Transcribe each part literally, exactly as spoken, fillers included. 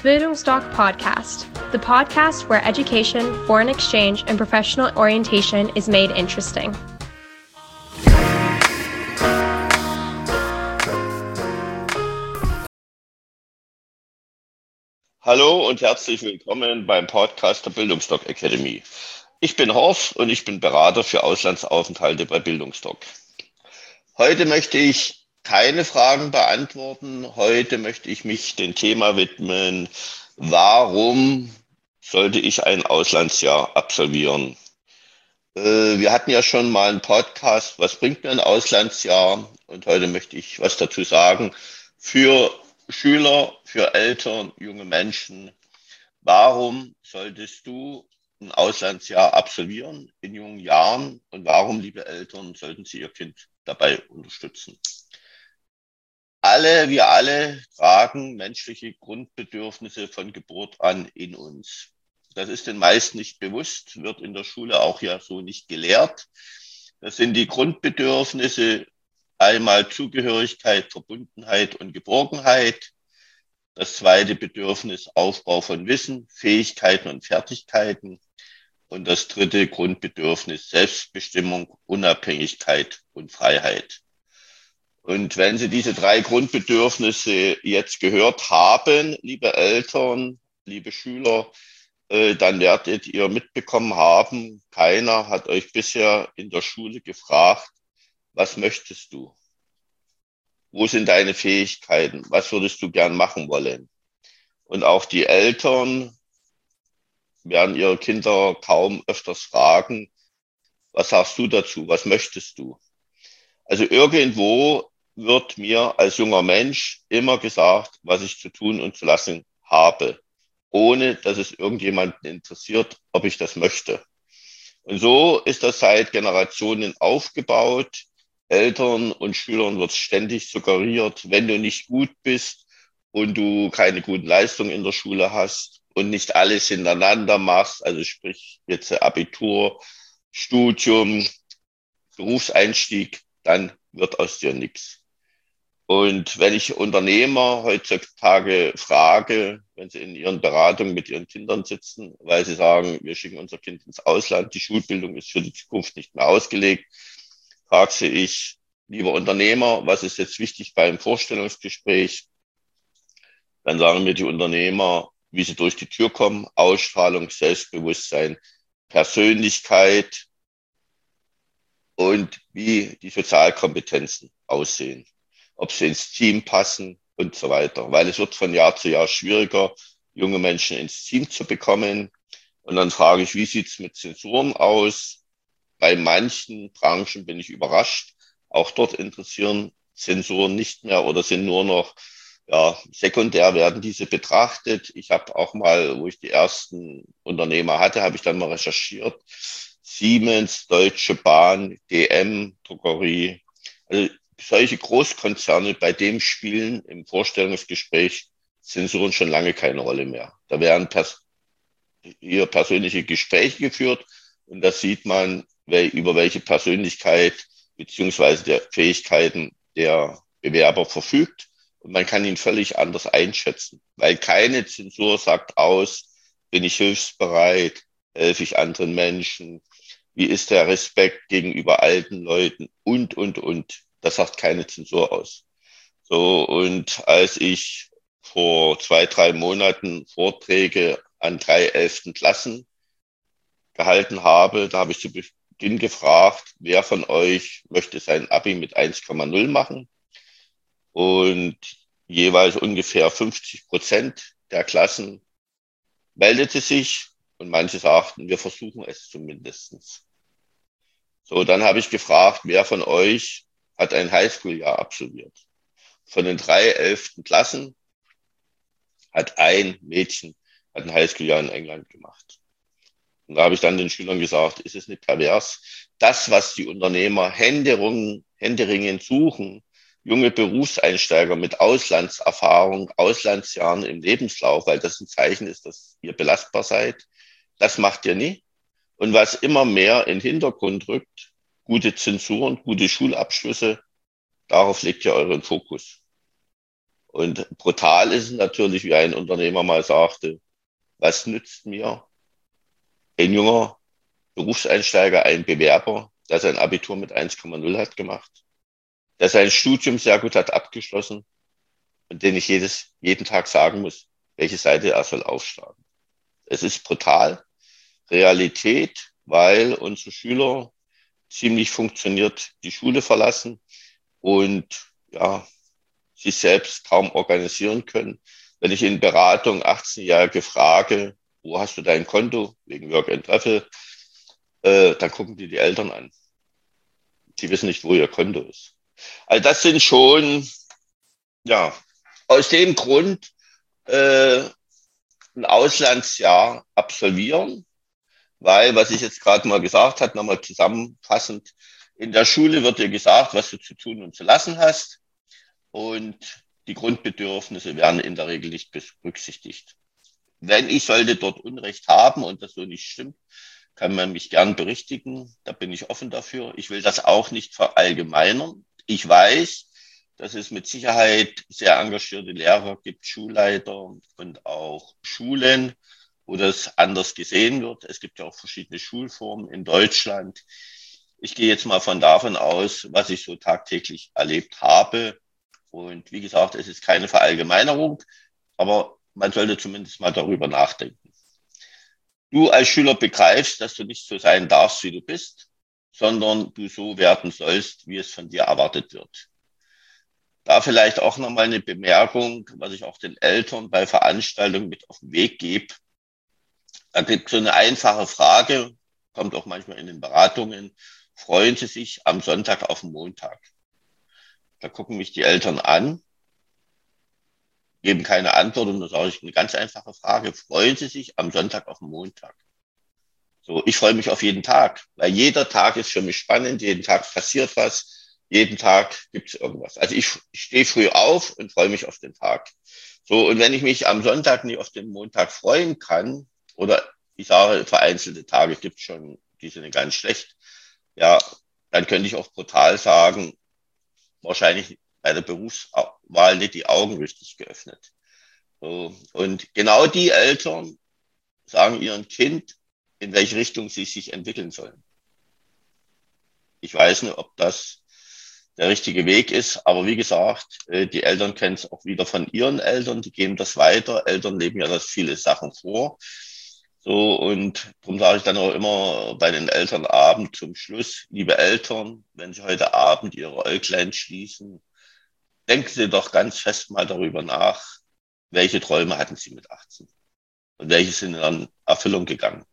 Bildungsdoc Podcast, the podcast where education, foreign exchange, and professional orientation is made interesting. Hallo und herzlich willkommen beim Podcast der Bildungsdoc Academy. Ich bin Horst und ich bin Berater für Auslandsaufenthalte bei Bildungsdoc. Heute möchte ich keine Fragen beantworten. Heute möchte ich mich dem Thema widmen, warum sollte ich ein Auslandsjahr absolvieren? Äh, wir hatten ja schon mal einen Podcast, was bringt mir ein Auslandsjahr? Und heute möchte ich was dazu sagen für Schüler, für Eltern, junge Menschen. Warum solltest du ein Auslandsjahr absolvieren in jungen Jahren und warum, liebe Eltern, sollten Sie Ihr Kind dabei unterstützen? Alle, wir alle tragen menschliche Grundbedürfnisse von Geburt an in uns. Das ist den meisten nicht bewusst, wird in der Schule auch ja so nicht gelehrt. Das sind die Grundbedürfnisse, einmal Zugehörigkeit, Verbundenheit und Geborgenheit. Das zweite Bedürfnis, Aufbau von Wissen, Fähigkeiten und Fertigkeiten. Und das dritte Grundbedürfnis, Selbstbestimmung, Unabhängigkeit und Freiheit. Und wenn Sie diese drei Grundbedürfnisse jetzt gehört haben, liebe Eltern, liebe Schüler, äh, dann werdet ihr mitbekommen haben, keiner hat euch bisher in der Schule gefragt, was möchtest du? Wo sind deine Fähigkeiten? Was würdest du gern machen wollen? Und auch die Eltern werden ihre Kinder kaum öfters fragen, was sagst du dazu? Was möchtest du? Also irgendwo wird mir als junger Mensch immer gesagt, was ich zu tun und zu lassen habe, ohne dass es irgendjemanden interessiert, ob ich das möchte. Und so ist das seit Generationen aufgebaut. Eltern und Schülern wird ständig suggeriert, wenn du nicht gut bist und du keine guten Leistungen in der Schule hast und nicht alles hintereinander machst, also sprich jetzt Abitur, Studium, Berufseinstieg, dann wird aus dir nichts. Und wenn ich Unternehmer heutzutage frage, wenn sie in ihren Beratungen mit ihren Kindern sitzen, weil sie sagen, wir schicken unser Kind ins Ausland, die Schulbildung ist für die Zukunft nicht mehr ausgelegt, frage sie ich, lieber Unternehmer, was ist jetzt wichtig beim Vorstellungsgespräch? Dann sagen mir die Unternehmer, wie sie durch die Tür kommen, Ausstrahlung, Selbstbewusstsein, Persönlichkeit und wie die Sozialkompetenzen aussehen, ob sie ins Team passen und so weiter. Weil es wird von Jahr zu Jahr schwieriger, junge Menschen ins Team zu bekommen. Und dann frage ich, wie sieht es mit Zensuren aus? Bei manchen Branchen bin ich überrascht. Auch dort interessieren Zensuren nicht mehr oder sind nur noch ja, sekundär werden diese betrachtet. Ich habe auch mal, wo ich die ersten Unternehmer hatte, habe ich dann mal recherchiert. Siemens, Deutsche Bahn, D M, Drogerie. Also solche Großkonzerne, bei dem spielen im Vorstellungsgespräch Zensuren schon lange keine Rolle mehr. Da werden pers- hier persönliche Gespräche geführt und da sieht man, über welche Persönlichkeit beziehungsweise der Fähigkeiten der Bewerber verfügt. Und man kann ihn völlig anders einschätzen, weil keine Zensur sagt aus, bin ich hilfsbereit, helfe ich anderen Menschen, wie ist der Respekt gegenüber alten Leuten und, und, und. Das sagt keine Zensur aus. So, und als ich vor zwei, drei Monaten Vorträge an drei elften Klassen gehalten habe, da habe ich zu Beginn gefragt, wer von euch möchte sein Abi mit eins Komma null machen? Und jeweils ungefähr fünfzig Prozent der Klassen meldete sich und manche sagten, wir versuchen es zumindest. So, dann habe ich gefragt, wer von euch hat ein Highschool-Jahr absolviert? Von den drei elften Klassen hat ein Mädchen hat ein Highschool-Jahr in England gemacht. Und da habe ich dann den Schülern gesagt, ist es nicht pervers? Das, was die Unternehmer händeringend, händeringend suchen, junge Berufseinsteiger mit Auslandserfahrung, Auslandsjahren im Lebenslauf, weil das ein Zeichen ist, dass ihr belastbar seid, das macht ihr nie. Und was immer mehr in den Hintergrund rückt, gute Zensuren, gute Schulabschlüsse, darauf legt ihr euren Fokus. Und brutal ist es natürlich, wie ein Unternehmer mal sagte, was nützt mir ein junger Berufseinsteiger, ein Bewerber, der sein Abitur mit eins Komma null hat gemacht, der sein Studium sehr gut hat abgeschlossen und den ich jedes, jeden Tag sagen muss, welche Seite er soll aufschlagen. Es ist brutal, Realität, weil unsere Schüler ziemlich funktioniert die Schule verlassen und ja, sich selbst kaum organisieren können. Wenn ich in Beratung achtzehnjährige frage, wo hast du dein Konto, wegen Work and Travel, äh, dann gucken die die Eltern an. Die wissen nicht, wo ihr Konto ist. Also das sind schon, ja, aus dem Grund äh, ein Auslandsjahr absolvieren, weil, was ich jetzt gerade mal gesagt habe, nochmal zusammenfassend, in der Schule wird dir gesagt, was du zu tun und zu lassen hast, und die Grundbedürfnisse werden in der Regel nicht berücksichtigt. Wenn ich sollte dort Unrecht haben und das so nicht stimmt, kann man mich gern berichtigen. Da bin ich offen dafür. Ich will das auch nicht verallgemeinern. Ich weiß, dass es mit Sicherheit sehr engagierte Lehrer gibt, Schulleiter und auch Schulen, wo das anders gesehen wird. Es gibt ja auch verschiedene Schulformen in Deutschland. Ich gehe jetzt mal von davon aus, was ich so tagtäglich erlebt habe. Und wie gesagt, es ist keine Verallgemeinerung, aber man sollte zumindest mal darüber nachdenken. Du als Schüler begreifst, dass du nicht so sein darfst, wie du bist, sondern du so werden sollst, wie es von dir erwartet wird. Da vielleicht auch nochmal eine Bemerkung, was ich auch den Eltern bei Veranstaltungen mit auf den Weg gebe. Da gibt es so eine einfache Frage, kommt auch manchmal in den Beratungen: Freuen Sie sich am Sonntag auf den Montag? Da gucken mich die Eltern an, geben keine Antwort, und dann sage ich eine ganz einfache Frage: Freuen Sie sich am Sonntag auf den Montag? So, ich freue mich auf jeden Tag, weil jeder Tag ist für mich spannend, jeden Tag passiert was, jeden Tag gibt es irgendwas. Also ich, ich stehe früh auf und freue mich auf den Tag. So, und wenn ich mich am Sonntag nicht auf den Montag freuen kann, oder ich sage, vereinzelte Tage gibt es schon, die sind ganz schlecht, ja, dann könnte ich auch brutal sagen, wahrscheinlich bei der Berufswahl nicht die Augen richtig geöffnet. So, und genau die Eltern sagen ihrem Kind, in welche Richtung sie sich entwickeln sollen. Ich weiß nicht, ob das der richtige Weg ist, aber wie gesagt, die Eltern kennen es auch wieder von ihren Eltern, die geben das weiter. Eltern leben ja das viele Sachen vor. So, und darum sage ich dann auch immer bei den Elternabend zum Schluss: Liebe Eltern, wenn Sie heute Abend Ihre Äuglein schließen, denken Sie doch ganz fest mal darüber nach, welche Träume hatten Sie mit achtzehn und welche sind in Erfüllung gegangen.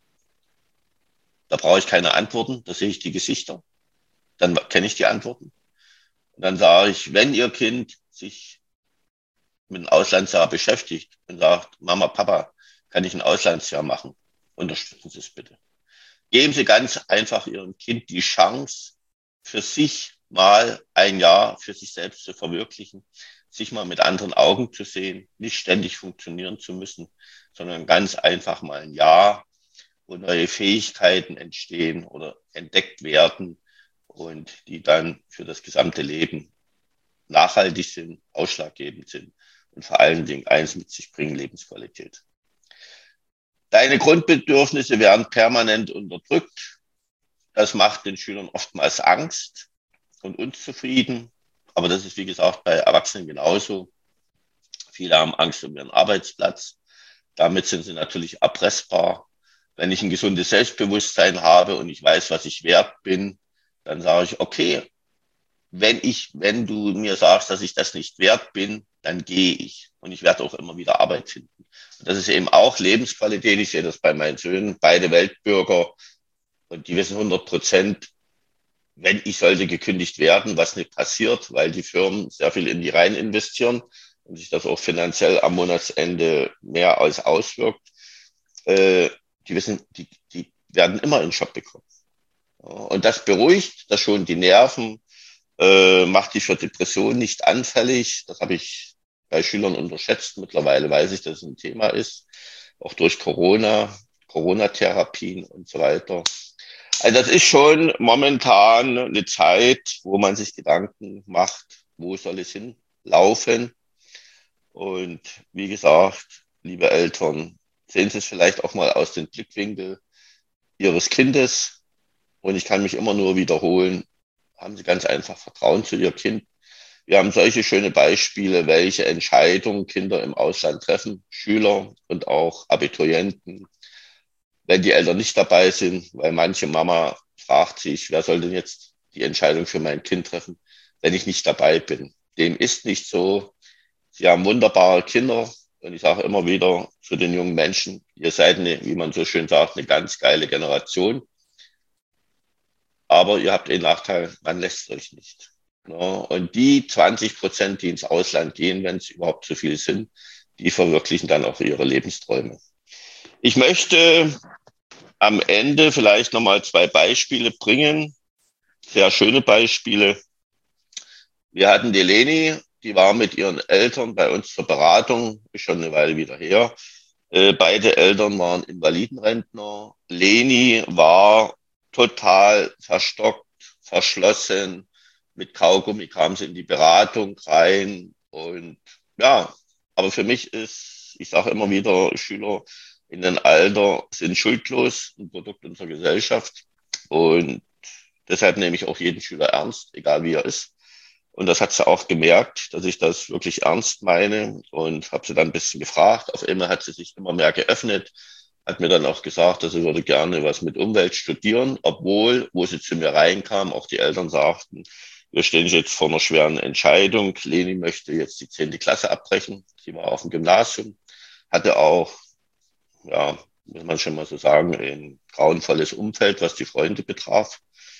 Da brauche ich keine Antworten, da sehe ich die Gesichter, dann kenne ich die Antworten. Und dann sage ich, wenn Ihr Kind sich mit einem Auslandsjahr beschäftigt und sagt: Mama, Papa, kann ich ein Auslandsjahr machen? Unterstützen Sie es bitte. Geben Sie ganz einfach Ihrem Kind die Chance, für sich mal ein Jahr für sich selbst zu verwirklichen, sich mal mit anderen Augen zu sehen, nicht ständig funktionieren zu müssen, sondern ganz einfach mal ein Jahr, wo neue Fähigkeiten entstehen oder entdeckt werden und die dann für das gesamte Leben nachhaltig sind, ausschlaggebend sind und vor allen Dingen eins mit sich bringen: Lebensqualität. Deine Grundbedürfnisse werden permanent unterdrückt. Das macht den Schülern oftmals Angst und unzufrieden. Aber das ist, wie gesagt, bei Erwachsenen genauso. Viele haben Angst um ihren Arbeitsplatz. Damit sind sie natürlich erpressbar. Wenn ich ein gesundes Selbstbewusstsein habe und ich weiß, was ich wert bin, dann sage ich, okay, wenn ich, wenn du mir sagst, dass ich das nicht wert bin, dann gehe ich. Und ich werde auch immer wieder Arbeit finden. Und das ist eben auch Lebensqualität. Ich sehe das bei meinen Söhnen, beide Weltbürger. Und die wissen hundert Prozent, wenn ich sollte gekündigt werden, was nicht passiert, weil die Firmen sehr viel in die rein investieren und sich das auch finanziell am Monatsende mehr als auswirkt. Äh, die wissen, die, die werden immer einen Job bekommen. Und das beruhigt, das schont die Nerven, äh, macht die für Depressionen nicht anfällig. Das habe ich bei Schülern unterschätzt. Mittlerweile weiß ich, dass es ein Thema ist, auch durch Corona, Corona-Therapien und so weiter. Also das ist schon momentan eine Zeit, wo man sich Gedanken macht, wo soll es hinlaufen. Und wie gesagt, liebe Eltern, sehen Sie es vielleicht auch mal aus dem Blickwinkel Ihres Kindes. Und ich kann mich immer nur wiederholen, haben Sie ganz einfach Vertrauen zu Ihr Kind. Wir haben solche schöne Beispiele, welche Entscheidungen Kinder im Ausland treffen, Schüler und auch Abiturienten, wenn die Eltern nicht dabei sind, weil manche Mama fragt sich, wer soll denn jetzt die Entscheidung für mein Kind treffen, wenn ich nicht dabei bin. Dem ist nicht so. Sie haben wunderbare Kinder und ich sage immer wieder zu den jungen Menschen, ihr seid eine, wie man so schön sagt, eine ganz geile Generation, aber ihr habt den Nachteil, man lässt euch nicht. Ja, und die zwanzig Prozent, die ins Ausland gehen, wenn es überhaupt so viel sind, die verwirklichen dann auch ihre Lebensträume. Ich möchte am Ende vielleicht nochmal zwei Beispiele bringen, sehr schöne Beispiele. Wir hatten die Leni, die war mit ihren Eltern bei uns zur Beratung, ist schon eine Weile wieder her. Äh, beide Eltern waren Invalidenrentner. Leni war total verstockt, verschlossen. Mit Kaugummi kam sie in die Beratung rein. Und ja, aber für mich ist, ich sage immer wieder, Schüler in dem Alter sind schuldlos, ein Produkt unserer Gesellschaft. Und deshalb nehme ich auch jeden Schüler ernst, egal wie er ist. Und das hat sie auch gemerkt, dass ich das wirklich ernst meine und habe sie dann ein bisschen gefragt. Auf einmal hat sie sich immer mehr geöffnet, hat mir dann auch gesagt, dass sie würde gerne was mit Umwelt studieren, obwohl, wo sie zu mir reinkam, auch die Eltern sagten, wir stehen jetzt vor einer schweren Entscheidung. Leni möchte jetzt die zehnte Klasse abbrechen. Sie war auf dem Gymnasium, hatte auch, ja, muss man schon mal so sagen, ein grauenvolles Umfeld, was die Freunde betraf.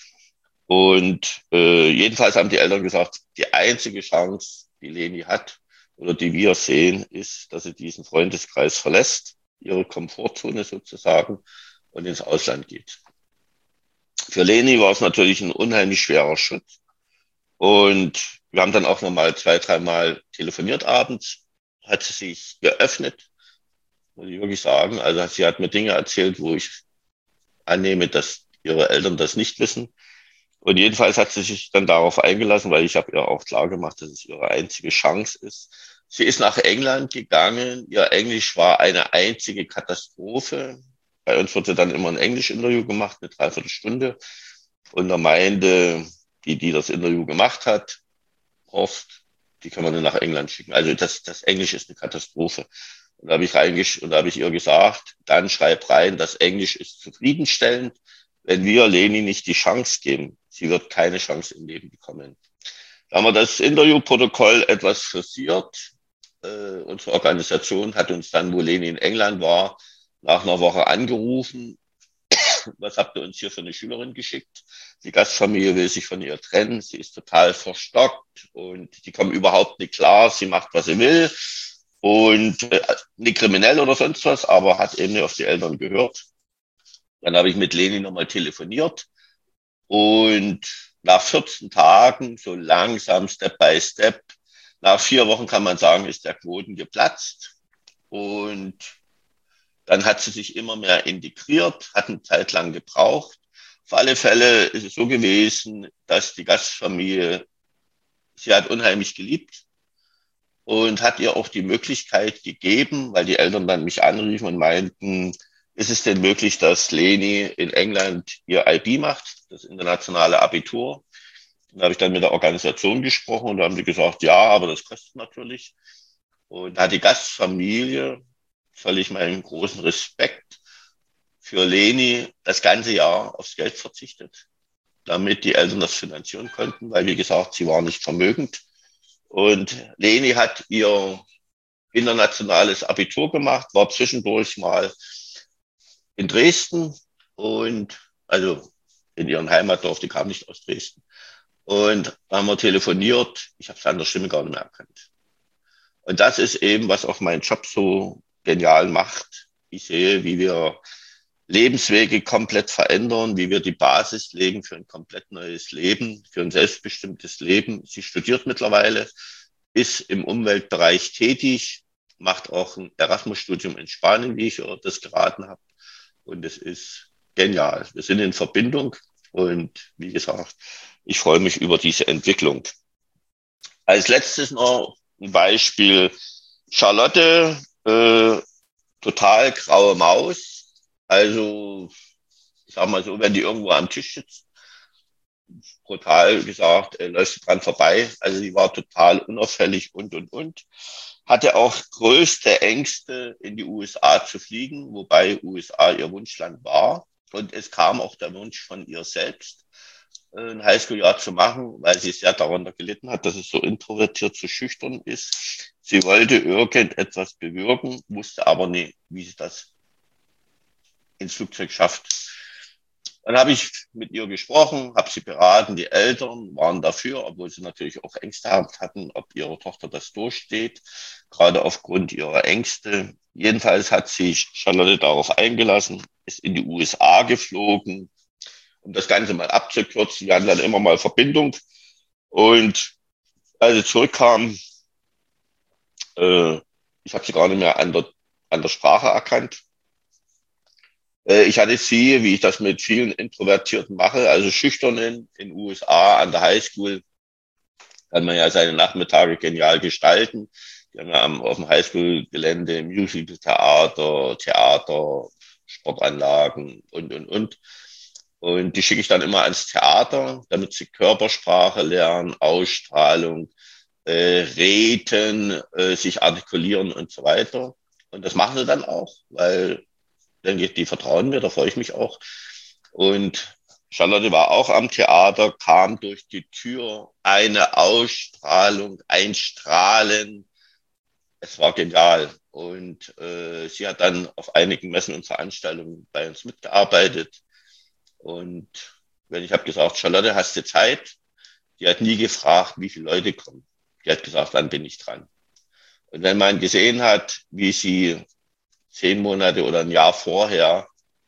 Und äh, jedenfalls haben die Eltern gesagt, die einzige Chance, die Leni hat oder die wir sehen, ist, dass sie diesen Freundeskreis verlässt, ihre Komfortzone sozusagen, und ins Ausland geht. Für Leni war es natürlich ein unheimlich schwerer Schritt. Und wir haben dann auch nochmal zwei, dreimal telefoniert abends, hat sie sich geöffnet, muss ich wirklich sagen. Also sie hat mir Dinge erzählt, wo ich annehme, dass ihre Eltern das nicht wissen. Und jedenfalls hat sie sich dann darauf eingelassen, weil ich habe ihr auch klar gemacht, dass es ihre einzige Chance ist. Sie ist nach England gegangen. Ihr Englisch war eine einzige Katastrophe. Bei uns wurde dann immer ein Englisch-Interview gemacht, eine Dreiviertelstunde. Und da meinte die, die das Interview gemacht hat, Horst, die kann man dann nach England schicken. Also das, das Englisch ist eine Katastrophe. Und da habe ich reingesch- und da habe ich ihr gesagt, dann schreib rein, das Englisch ist zufriedenstellend. Wenn wir Leni nicht die Chance geben, sie wird keine Chance im Leben bekommen. Da haben wir das Interviewprotokoll etwas frisiert. Äh, unsere Organisation hat uns dann, wo Leni in England war, nach einer Woche angerufen. Was habt ihr uns hier für eine Schülerin geschickt? Die Gastfamilie will sich von ihr trennen. Sie ist total verstockt und die kommen überhaupt nicht klar. Sie macht, was sie will und äh, nicht kriminell oder sonst was, aber hat eben nicht auf die Eltern gehört. Dann habe ich mit Leni nochmal telefoniert und nach vierzehn Tagen, so langsam, Step by Step, nach vier Wochen kann man sagen, ist der Knoten geplatzt. Und dann hat sie sich immer mehr integriert, hat eine Zeit lang gebraucht. Auf alle Fälle ist es so gewesen, dass die Gastfamilie, sie hat unheimlich geliebt und hat ihr auch die Möglichkeit gegeben, weil die Eltern dann mich anriefen und meinten, ist es denn möglich, dass Leni in England ihr I B macht, das internationale Abitur? Da habe ich dann mit der Organisation gesprochen und da haben sie gesagt, ja, aber das kostet natürlich. Und da hat die Gastfamilie, völlig meinen großen Respekt, für Leni das ganze Jahr aufs Geld verzichtet, damit die Eltern das finanzieren konnten, weil, wie gesagt, sie war nicht vermögend. Und Leni hat ihr internationales Abitur gemacht, war zwischendurch mal in Dresden und also in ihrem Heimatdorf, die kam nicht aus Dresden. Und da haben wir telefoniert. Ich habe es an der Stimme gar nicht mehr erkannt. Und das ist eben, was auch meinen Job so genial macht. Ich sehe, wie wir Lebenswege komplett verändern, wie wir die Basis legen für ein komplett neues Leben, für ein selbstbestimmtes Leben. Sie studiert mittlerweile, ist im Umweltbereich tätig, macht auch ein Erasmus-Studium in Spanien, wie ich das geraten habe. Und es ist genial. Wir sind in Verbindung und wie gesagt, ich freue mich über diese Entwicklung. Als letztes noch ein Beispiel. Charlotte, äh, total graue Maus. Also, ich sag mal so, wenn die irgendwo am Tisch sitzt, brutal gesagt, äh, läuft sie dran vorbei. Also, die war total unauffällig und, und, und. Hatte auch größte Ängste, in die U S A zu fliegen, wobei U S A ihr Wunschland war. Und es kam auch der Wunsch von ihr selbst, ein Highschool-Jahr zu machen, weil sie sehr darunter gelitten hat, dass es so introvertiert, so schüchtern ist. Sie wollte irgendetwas bewirken, wusste aber nicht, wie sie das ins Flugzeug schafft. Dann habe ich mit ihr gesprochen, habe sie beraten. Die Eltern waren dafür, obwohl sie natürlich auch Ängste hatten, ob ihre Tochter das durchsteht, gerade aufgrund ihrer Ängste. Jedenfalls hat sich Charlotte darauf eingelassen, ist in die U S A geflogen, um das Ganze mal abzukürzen. Wir hatten dann immer mal Verbindung. Und als sie zurückkam, äh, ich habe sie gar nicht mehr an der, an der Sprache erkannt. Äh, ich hatte sie, wie ich das mit vielen Introvertierten mache, also Schüchternen in den U S A an der Highschool, kann man ja seine Nachmittage genial gestalten. Die haben ja am, auf dem Highschool-Gelände Musical-Theater, Theater, Sportanlagen und, und, und. Und die schicke ich dann immer ans Theater, damit sie Körpersprache lernen, Ausstrahlung, äh, reden, äh, sich artikulieren und so weiter. Und das machen sie dann auch, weil denke ich, die vertrauen mir, da freue ich mich auch. Und Charlotte war auch am Theater, kam durch die Tür, eine Ausstrahlung, ein Strahlen. Es war genial. Und äh, sie hat dann auf einigen Messen und Veranstaltungen bei uns mitgearbeitet. Und wenn ich habe gesagt, Charlotte, hast du Zeit? Die hat nie gefragt, wie viele Leute kommen. Die hat gesagt, wann bin ich dran? Und wenn man gesehen hat, wie sie zehn Monate oder ein Jahr vorher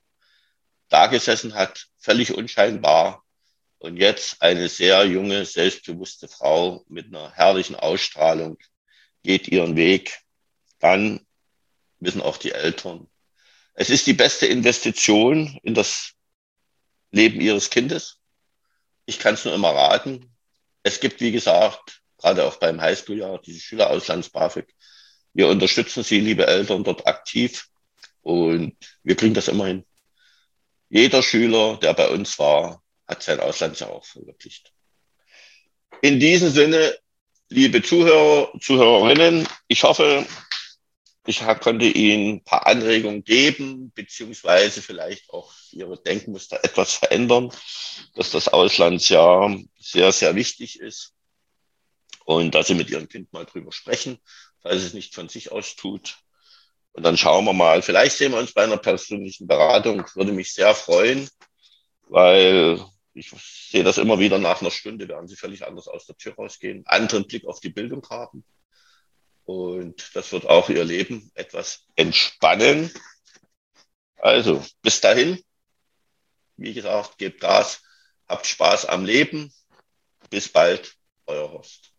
da gesessen hat, völlig unscheinbar, und jetzt eine sehr junge, selbstbewusste Frau mit einer herrlichen Ausstrahlung geht ihren Weg, dann wissen auch die Eltern, es ist die beste Investition in das Leben ihres Kindes. Ich kann es nur immer raten. Es gibt, wie gesagt, gerade auch beim Highschool-Jahr, diese Schülerauslands-BAföG. Wir unterstützen Sie, liebe Eltern, dort aktiv, und wir kriegen das immer hin. Jeder Schüler, der bei uns war, hat sein Auslandsjahr auch verwirklicht. In diesem Sinne, liebe Zuhörer, Zuhörerinnen, ich hoffe, ich konnte Ihnen ein paar Anregungen geben, beziehungsweise vielleicht auch Ihre Denkmuster etwas verändern, dass das Auslandsjahr sehr, sehr wichtig ist und dass Sie mit Ihrem Kind mal drüber sprechen, falls es nicht von sich aus tut. Und dann schauen wir mal, vielleicht sehen wir uns bei einer persönlichen Beratung. Würde mich sehr freuen, weil ich sehe das immer wieder, nach einer Stunde werden Sie völlig anders aus der Tür rausgehen, anderen Blick auf die Bildung haben. Und das wird auch Ihr Leben etwas entspannen. Also, bis dahin, wie gesagt, gebt Gas, habt Spaß am Leben. Bis bald, euer Horst.